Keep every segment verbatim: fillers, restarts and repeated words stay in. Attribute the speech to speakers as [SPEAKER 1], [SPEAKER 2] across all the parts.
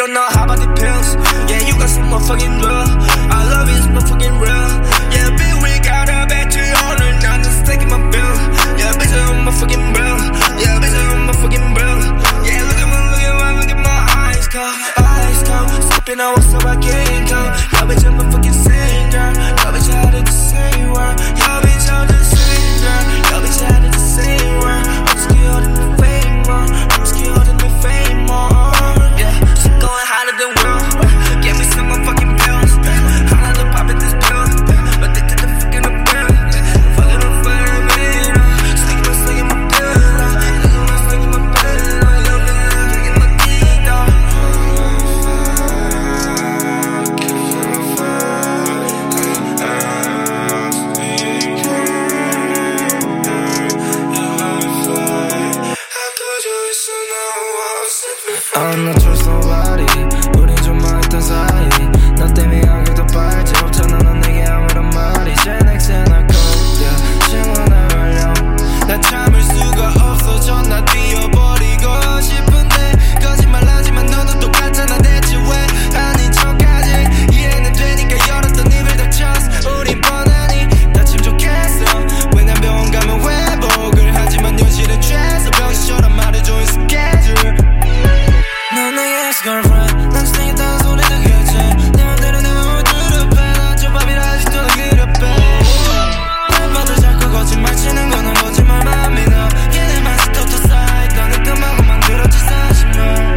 [SPEAKER 1] don't know how about the pills. Yeah, you got some motherfucking real. Our love is motherfucking real. Yeah, bitch, we got a battery on and I'm just taking my bill. Yeah, bitch, I'm motherfucking real. Yeah, bitch, I'm motherfucking real. Yeah, look at my, look at my, look at my eyes cold, eyes cold. Sipping on what's up, I can't go. Yeah, bitch, I'm a fucking singer. Yeah, bitch, I did the same word. Yeah, bitch, I'm the same girl. Yeah, bitch, I did the same word. I'm skilled in the fame more. I'm skilled in the fame more. Yeah, she going hotter than world. Give me some motherfucking pills. Hotter than popping this pill. But they did the fucking the pill. Fucking the fucking man. Sticking my, sticking my pill. Sticking my, sticking my pill. Sticking my dick, dog.
[SPEAKER 2] I'm not trust nobody. 우린 좀 망했던 사이. 너 때문에 여기 더 빨지 없잖아. 넌 내게 아무런 말이 Gen X and I go yeah. 신문을 걸려 나 참을 수가 없어져. 나 뛰어버리고 싶은데 거짓말하지만 너도 똑같잖아. 대체 왜 아닌 척하지. 이해는 되니까 열었던 입을 닥쳤어. 우린 뻔하니 다침 좋겠어. 왜 난 병원 가면 회복을 하지만 현실은 최소 병신처럼 말해줘 이 스케줄. 넌 내 ex-girlfriend. 난 스팅이 따는 소리 듣겠지. 내 맘대로 내 맘을 드럽해. 난 족밥이라 아직도 널 그렵해. 내 발을 자꾸 거짓말 치는 건 난 거짓말만 믿어. 얘네만 스톱 더 쌓여 있다니까 마구 만들었지 사실은.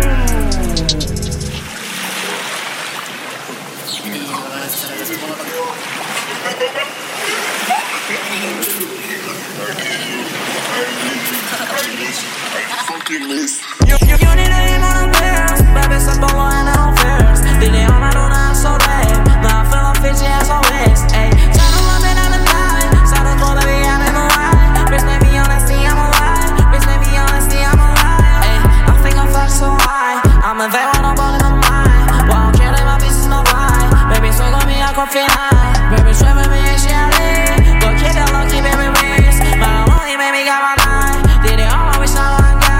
[SPEAKER 3] You, you, you need a him on the pills. Baby, stop blowing it on fears. Did it on my own, I'm so lame. Now I feel I'm fidgety as always. Ayy, try to love me, not to die. Start to go, baby, I'm in the right. Bitch, let me honesty, I'm alive. Bitch, let me honesty, I'm alive. Ayy, I think I'm fly so high. I'm a vet when I'm balling on mine. While I'm killing my pieces, no lie. Baby, swing on me, I can feel high. Baby, swim with me, and she a lit. Go keep it low, keep it release. My lonely, baby, got my line. Did it all, I wish I was God.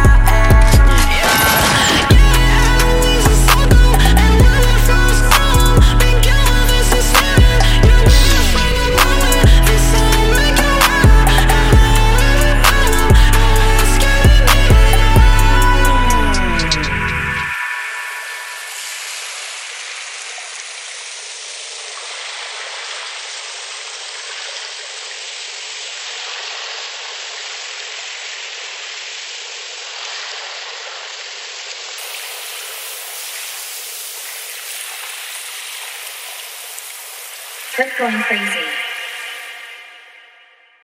[SPEAKER 4] Quit going crazy.